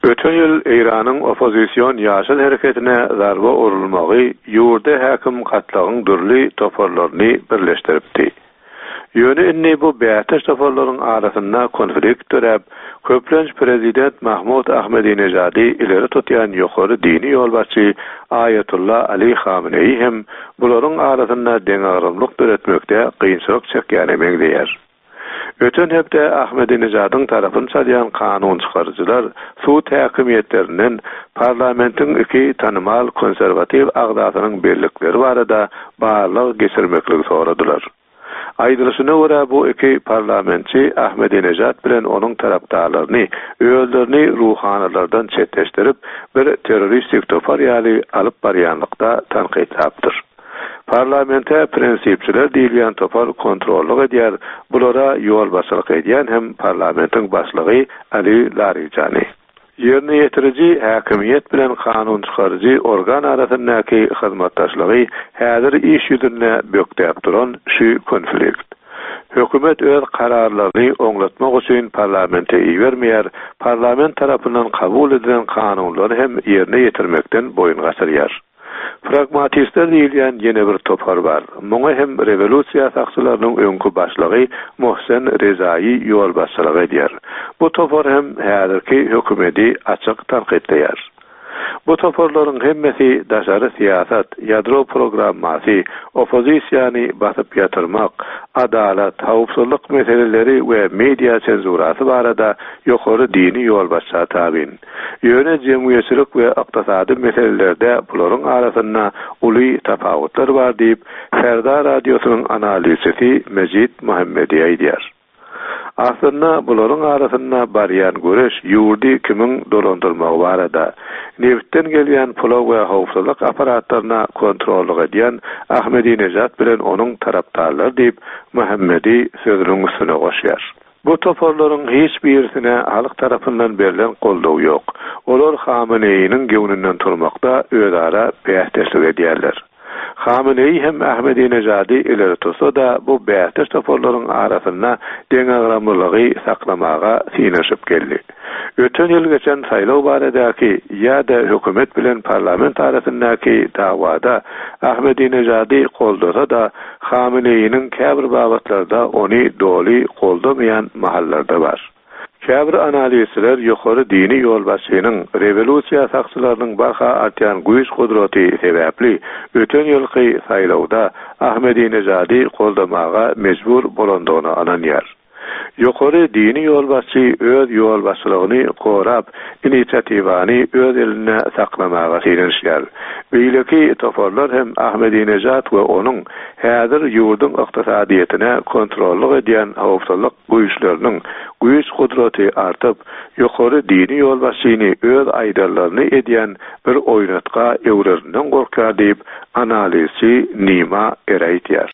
Ötön ýyl Iranyň opozisiýon ýaşyl hereketine zarba urulmagy ýurda häkim gatlagyň dürli toparlaryny birleşdiripdi. Ýöne inni bu bätaş toparlaryň arasynda konflikt töräp, köplenç prezident Mahmud Ahmadinejady ileri tutýan ýokary dini ýolbaşçy Ayatullah Ali Khamenei hem bularyň arasynda deňagrymlyk töretmekde kynçylyk çekýäni meňzeýär. Ötön hepde Ahmedinejadyň tarapyn çalýan kanun çykarjylar suud häkimiýetlerinden parlamentiň iki tanymal konserwativ agdasynyň birlikleri barada barlyk geçirmekligi soradylar. Aýdylyşyna görä bu iki parlamentçi Ahmedinejad bilen onuň tarapdarlaryny öýlerini ruhanalardan çetleşdirip bir terroristik topar ýaly alyp barýanlykda tanqid tapdyr. Parlamente prensipçiler diýilýän topar kontrollyk edýär, bulara ýol başlyk edýän hem parlamentiň başlygy Ali Larijani. Ýerine ýetirici häkimiýet bilen kanun çykarjy organ arasyndaky hyzmatdaşlygy häzir iş ýüzüne bökdäp duran şu konflikt. Hökümet öz kararlaryny oňlatmak üçin parlamente iýermeýär, parlament tarapyndan kabul edilen kanunlary hem ýerine ýetirmekden boyun gasyrýar. Pragmatistler diýilýän ýene bir topar bar. Muňa hem revolúsiýa sakçylarynyň öňkü başlygy Mohsen Rezaý ýol başçylyk edýär. Bu topar hem häzirki hökümeti açyk tanqidleýär. Bu toparlaryň hemmesi daşary siýasat, ýadro programmasy, opozisiýany basyp ýatyrmak, adalat, hawpsuzlyk meseleleri we media senzurasy barada ýokary dini ýolbaşça tabin. Ýöne jemgyýetçilik we ykdysady meselelerde bularyň arasynda uly tapawutlar bar diýip Serdar radiosynyň analiziçisi Mejid Muhammedi aýdýar. Aslında bularyň arasynda barýan göreş ýurdy kimiň dolandyrmagy barada. Nebitden gelýän pula we hawpsuzlyk aparatlaryna kontrollyk edýän Ahmedinejad bilen onuň tarapdarlary diýip Muhammedi sözüniň üstüne goşýar. Bu toparlaryň hiç birisine halyk tarapyndan berilen goldaw ýok. Olar Khamenei'nin gewninden turmakda özara bähtäçlik edýärler. Khamenei hem Ahmedinejady ileri tutsa da bu bähtäç toparlaryň arasynda deňagramlygy saklamaga sineşip geldi. Ötön ýyl geçen saýlaw baradaky ýa-da hökümet bilen parlament arasyndaky dawada Ahmedinejady goldasa da Khamenei'nin käbir babatlarda ony doly goldamaýan mahallarda bar. Käbir analizçiler ýokary dini ýolbaşçynyň revolúsiýa sakçylarynyň barha artýan güýç gudraty sebäpli ötön ýylky saýlawda Ahmedinejady goldamaga mejbur bolandygyny ananýar. Ýokary dini ýolbaşçy öz ýolbaşçylygyny gorap, inisiatywany öz eline saklamaga sirenişýär. Beýleki toparlar hem Ahmedinejad we onuň häzir ýurdun ykdysadyetine kontrollyk edýän hawpsuzlyk güýçleriniň güýç gudraty artyp, ýokary dini ýolbaşçyny öz aýdarlaryny edýän bir oýnatga ewrerinden gorkar diýip analizçi Nima Eraýtýär.